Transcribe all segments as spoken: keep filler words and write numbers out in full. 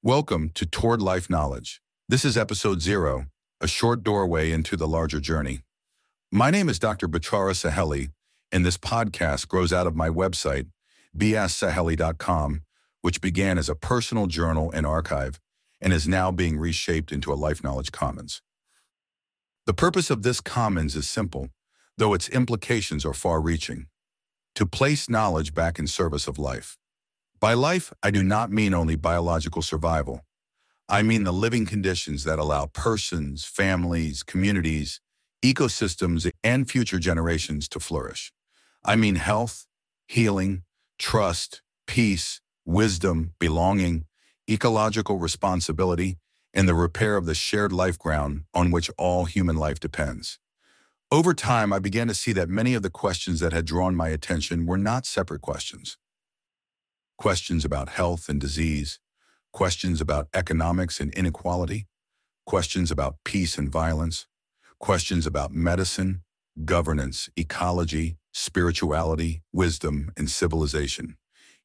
Welcome to Toward Life Knowledge. This is episode zero, a short doorway into the larger journey. My name is Doctor Bachara Saheli, and this podcast grows out of my website, b s saheli dot com, which began as a personal journal and archive and is now being reshaped into a Life Knowledge Commons. The purpose of this commons is simple, though its implications are far-reaching: to place knowledge back in service of life. By life, I do not mean only biological survival. I mean the living conditions that allow persons, families, communities, ecosystems, and future generations to flourish. I mean health, healing, trust, peace, wisdom, belonging, ecological responsibility, and the repair of the shared life ground on which all human life depends. Over time, I began to see that many of the questions that had drawn my attention were not separate questions. Questions about health and disease, questions about economics and inequality, questions about peace and violence, questions about medicine, governance, ecology, spirituality, wisdom, and civilization.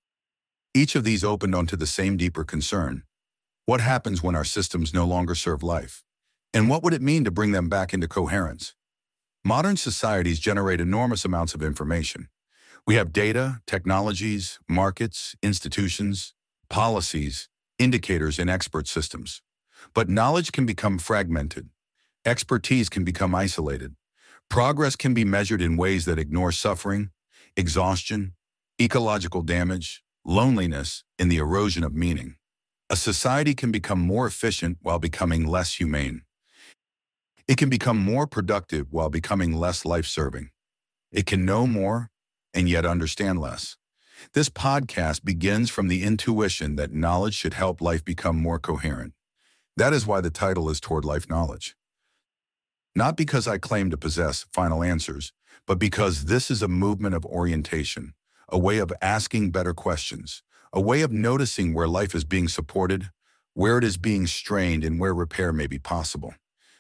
Each of these opened onto the same deeper concern: what happens when our systems no longer serve life? And what would it mean to bring them back into coherence? Modern societies generate enormous amounts of information. We have data, technologies, markets, institutions, policies, indicators, and expert systems. But knowledge can become fragmented. Expertise can become isolated. Progress can be measured in ways that ignore suffering, exhaustion, ecological damage, loneliness, and the erosion of meaning. A society can become more efficient while becoming less humane. It can become more productive while becoming less life-serving. It can know more and yet understand less. This podcast begins from the intuition that knowledge should help life become more coherent. That is why the title is Toward Life Knowledge. Not because I claim to possess final answers, but because this is a movement of orientation, a way of asking better questions, a way of noticing where life is being supported, where it is being strained, and where repair may be possible.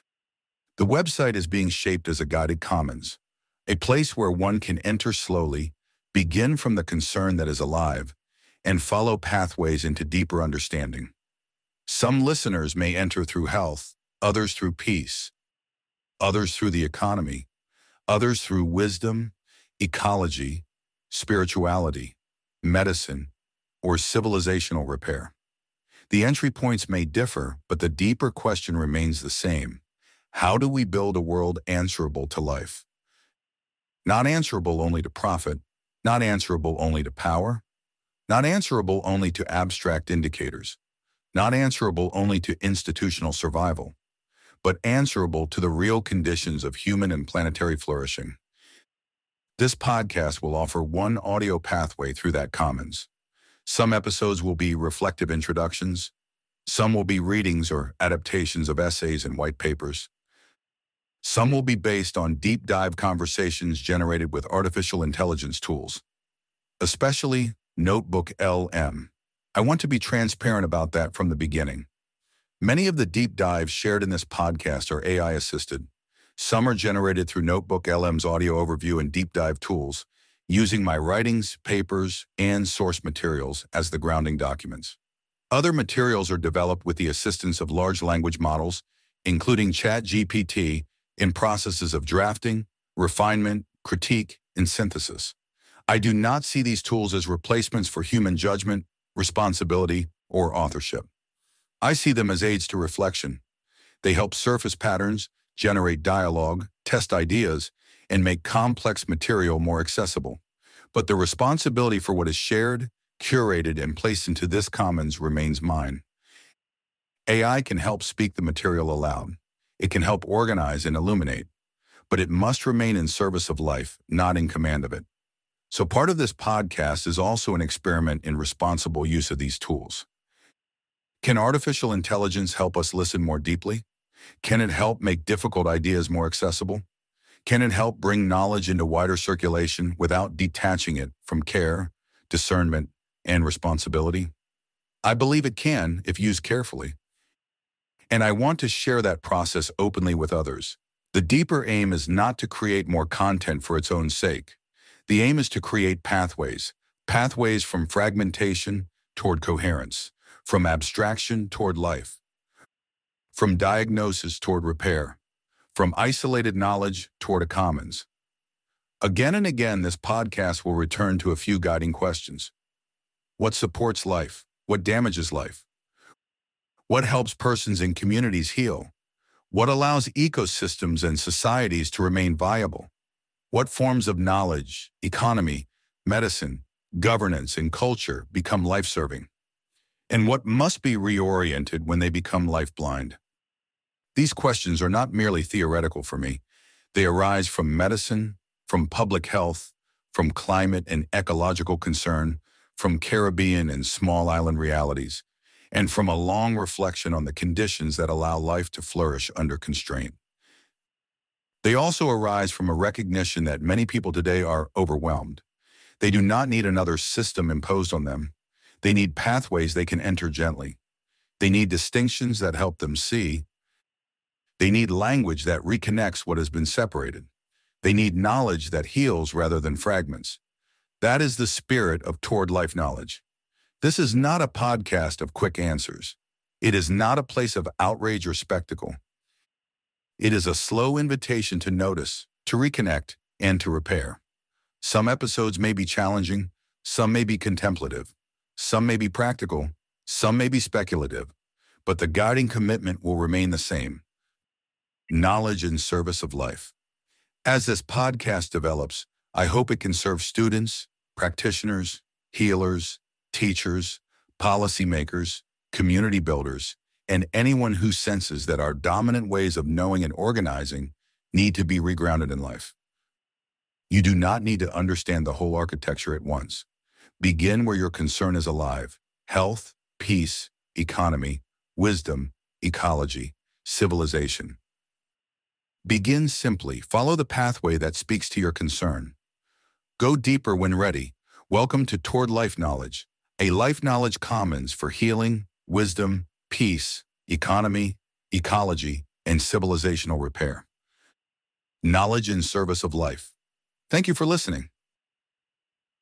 The website is being shaped as a guided commons, a place where one can enter slowly, begin from the concern that is alive, and follow pathways into deeper understanding. Some listeners may enter through health, others through peace, others through the economy, others through wisdom, ecology, spirituality, medicine, or civilizational repair. The entry points may differ, but the deeper question remains the same: how do we build a world answerable to life? Not answerable only to profit, not answerable only to power, not answerable only to abstract indicators, not answerable only to institutional survival, but answerable to the real conditions of human and planetary flourishing. This podcast will offer one audio pathway through that commons. Some episodes will be reflective introductions. Some will be readings or adaptations of essays and white papers. Some will be based on deep dive conversations generated with artificial intelligence tools, especially Notebook L M. I want to be transparent about that from the beginning. Many of the deep dives shared in this podcast are A I-assisted. Some are generated through Notebook L M's audio overview and deep dive tools, using my writings, papers, and source materials as the grounding documents. Other materials are developed with the assistance of large language models, including ChatGPT, in processes of drafting, refinement, critique, and synthesis. I do not see these tools as replacements for human judgment, responsibility, or authorship. I see them as aids to reflection. They help surface patterns, generate dialogue, test ideas, and make complex material more accessible. But the responsibility for what is shared, curated, and placed into this commons remains mine. A I can help speak the material aloud. It can help organize and illuminate, but it must remain in service of life, not in command of it. So part of this podcast is also an experiment in responsible use of these tools. Can artificial intelligence help us listen more deeply? Can it help make difficult ideas more accessible? Can it help bring knowledge into wider circulation without detaching it from care, discernment, and responsibility? I believe it can if used carefully. And I want to share that process openly with others. The deeper aim is not to create more content for its own sake. The aim is to create pathways, pathways from fragmentation toward coherence, from abstraction toward life, from diagnosis toward repair, from isolated knowledge toward a commons. Again and again, this podcast will return to a few guiding questions. What supports life? What damages life? What helps persons and communities heal? What allows ecosystems and societies to remain viable? What forms of knowledge, economy, medicine, governance, and culture become life-serving? And what must be reoriented when they become life-blind? These questions are not merely theoretical for me. They arise from medicine, from public health, from climate and ecological concern, from Caribbean and small island realities, and from a long reflection on the conditions that allow life to flourish under constraint. They also arise from a recognition that many people today are overwhelmed. They do not need another system imposed on them. They need pathways they can enter gently. They need distinctions that help them see. They need language that reconnects what has been separated. They need knowledge that heals rather than fragments. That is the spirit of Toward Life Knowledge. This is not a podcast of quick answers. It is not a place of outrage or spectacle. It is a slow invitation to notice, to reconnect, and to repair. Some episodes may be challenging, some may be contemplative, some may be practical, some may be speculative, but the guiding commitment will remain the same: knowledge in service of life. As this podcast develops, I hope it can serve students, practitioners, healers, teachers, policymakers, community builders, and anyone who senses that our dominant ways of knowing and organizing need to be regrounded in life. You do not need to understand the whole architecture at once. Begin where your concern is alive: health, peace, economy, wisdom, ecology, civilization. Begin simply. Follow the pathway that speaks to your concern. Go deeper when ready. Welcome to Toward Life Knowledge, a life knowledge commons for healing, wisdom, peace, economy, ecology, and civilizational repair. Knowledge in service of life. Thank you for listening.